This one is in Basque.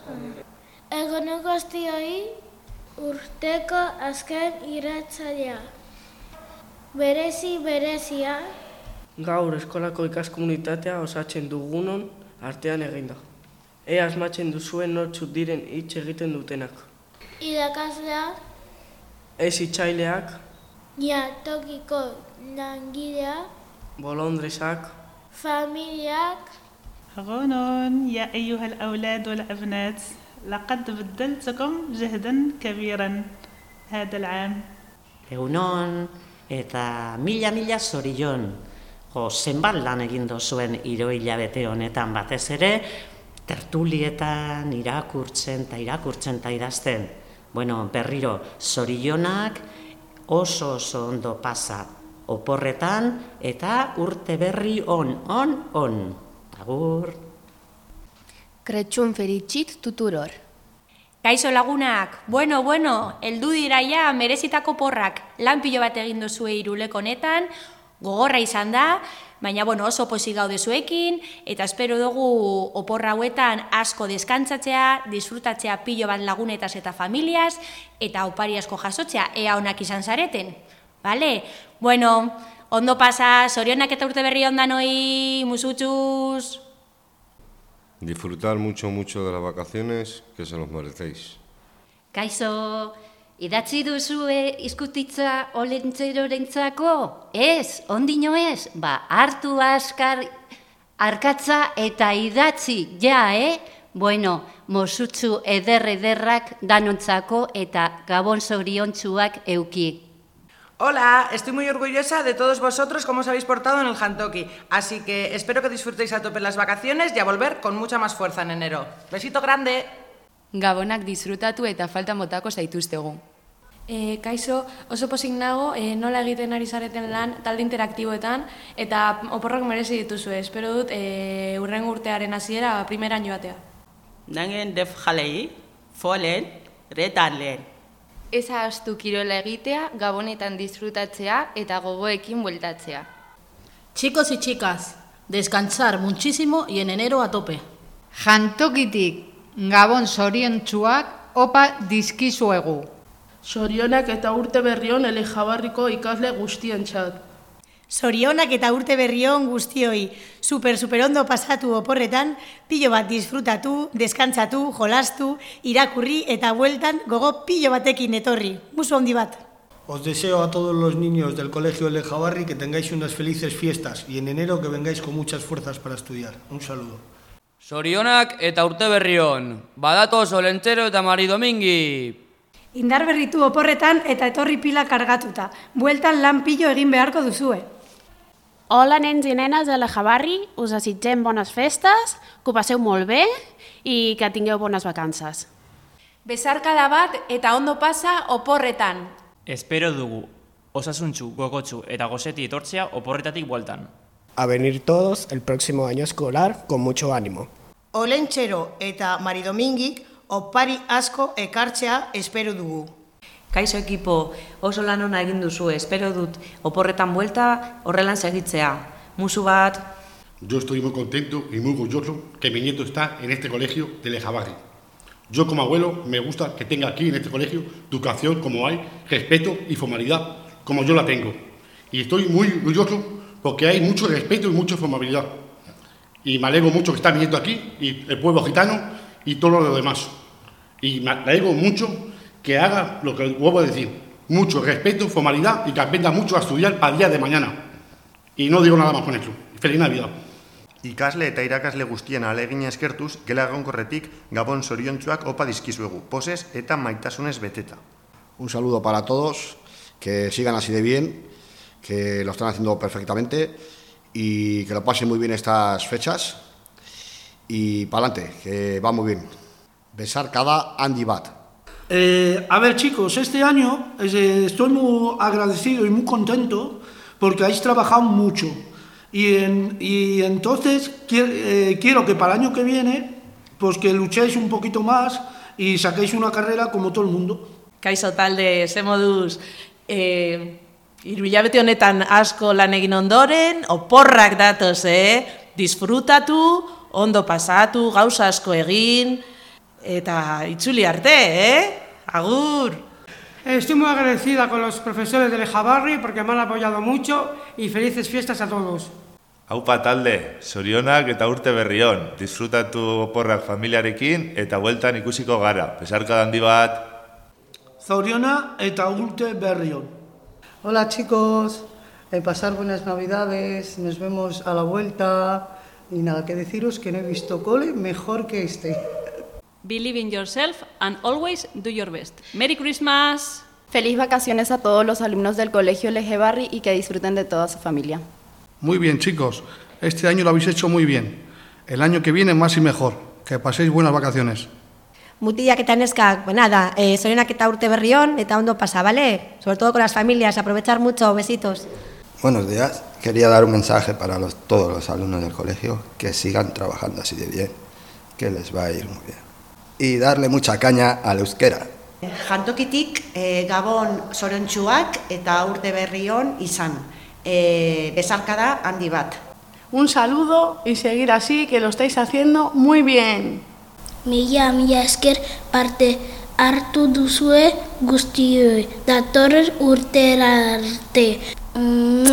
Egun guztioi urteko azken irratsaioa. Berezia. Gaur eskolako ikaskomunitatea osatzen dugunon artean eginda. Ea asmatzen duzuen nortzuk diren hitz egiten dutenak. Irakasleak, Hezitzaileak, jantokiko langileak, bolondresak, familiak. غنون يا أيها الأولاد والأبنات لقد بذلتكم جهدا كبيرا هذا العام. Egunon eta mila zorion. Zenbat lan egin duzuen hiruhilabete honetan batez ere, tertulietan irakurtzen eta idazten. Bueno, berriro, zorionak oso ondo pasa oporretan eta urte berri on. Agur. Kretxun feritxit tuturor. Kaixo lagunak, bueno, heldu dira ja merezitako porrak. Lan pilo bat egin duzue Iruleko honetan, gogorra izan da, baina oso pozik gaude zuekin, eta espero dugu oporra hauetan asko deskantzatzea, disfrutatzea pilo bat lagunetaz eta familiaz, eta opari asko jasotzea, ea onak izan zareten. Bale? Bueno, ondo pasa, zorionak eta urte berri ondan hoi, musutxuz. Disfrutar mucho de las vacaciones, que se los merecéis. Kaixo, idatzi duzue izkutitza olentzerorentzako? Ez, ondino ez? Hartu askar arkatza eta idatzi, ja, Bueno, mosutzu ederrak danontzako eta gabon zoriontsuak euki. Hola, estoy muy orgullosa de todos vosotros cómo os habéis portado en el Jantoki, así que espero que disfrutéis a tope las vacaciones y a volver con mucha más fuerza en enero. Besito grande! Gabonak disfrutatu eta falta motako zaituztegu. Kaixo, oso pozik nago nola egiten ari zareten lan talde interaktiboetan eta oporrak merezi dituzue. Espero dut hurrengo urtearen hasiera primeran joatea. Nangen def jalei, folen, retan lehen. Ez ahaztu kirola egitea, gabonetan disfrutatzea eta gogoekin bueltatzea. Chicos y chicas, descansar muchísimo y en enero a tope. Jantokitik gabon zoriontsuak opa dizkizuegu. Zorionak eta urte berrion Elejabarriko ikasle guztientzat. Zorionak eta urte berrion guztioi, super ondo pasatu oporretan, pilo bat disfrutatu, deskantzatu, jolastu, irakurri eta bueltan gogo pilo batekin etorri. Musu handi bat. Os deseo a todos los niños del Colegio Elejabarri que tengáis unas felices fiestas y en enero que vengáis con muchas fuerzas para estudiar. Un saludo. Zorionak eta urte berrion, badatoz Olentzero eta Mari Domingi. Indar berritu oporretan eta etorri pila kargatuta. Bueltan lan pilo egin beharko duzue. Hola, nens i nenes de l'Elejabarri, us desitgem bones festes, que ho passeu molt bé i que tingueu bones vacances. Besarkada bat eta ondo pasa oporretan. Espero dugu, osasuntsu, gogotsu eta gozeti etortzea oporretatik bueltan. A venir todos el próximo año escolar con mucho ánimo. Olentzero eta Mari Domingik opari asko ekartzea espero dugu. Kaixo ekipo, oso lan ona egin duzu, espero dut oporretan buelta horrelan segitzea. Musu bat. Yo estoy muy contento y muy orgulloso que mi nieto está en este colegio de Elejabarri. Yo como abuelo me gusta que tenga aquí en este colegio educación como hay, respeto y formalidad como yo la tengo. Y estoy muy orgulloso porque hay mucho respeto y mucha formalidad. Y me alegro mucho que está mi nieto aquí y el pueblo gitano y todo lo demás. Y me alegro mucho que haga lo que vuelvo a decir, mucho respeto, formalidad y que aprenda mucho a estudiar para el día de mañana. Y no digo nada más con eso. Feliz Navidad. Ikasle eta irakasle guztien ahalegina eskertuz, gela egonkorretik gabon zoriontsuak opa dizkizuegu, poses eta maitasunez beteta. Un saludo para todos, que sigan así de bien, que lo están haciendo perfectamente y que lo pasen muy bien estas fechas. Y para adelante, que va muy bien. Besar cada handi bat. A ver chicos, este año estoy muy agradecido y muy contento porque habéis trabajado mucho y entonces quiero que para el año que viene pues que luchéis un poquito más y saquéis una carrera como todo el mundo. Kaixo talde, ze moduz, hilabete honetan asko lan egin ondoren, oporrak datoz, disfrutatu, ondo pasatu, gauza asko egin, Eta itzuli arte, Agur! Estoy muy agradecida con los profesores de Lejabarri porque me han apoyado mucho y felices fiestas a todos. Aupa talde, zorionak eta urte berrion. Disfrutatu oporrak familiarekin eta bueltan ikusiko gara. Besarka handi bat. Zoriona eta urte berrion. Hola chicos, pasar buenas navidades, nos vemos a la vuelta y nada que deciros que no he visto cole mejor que este. Believe in yourself and always do your best. Merry Christmas. Feliz vacaciones a todos los alumnos del Colegio Lejabarri y que disfruten de toda su familia. Muy bien, chicos. Este año lo habéis hecho muy bien. El año que viene más y mejor. Que paséis buenas vacaciones. Mutilak eta neskak, pues nada, zorionak eta urte berrion, eta ondo pasa, ¿vale? Sobre todo con las familias, aprovechar mucho, besitos. Buenos días. Quería dar un mensaje para todos los alumnos del colegio, que sigan trabajando así de bien, que les va a ir muy bien. Y darle mucha caña al euskera. Jantokitik Gabon zoriontsuak eta urte berrion izan. Besarkada handi bat. Un saludo y seguir así, que lo estáis haciendo muy bien. Mila esker parte hartu duzue guztioi. Datorren urtera arte.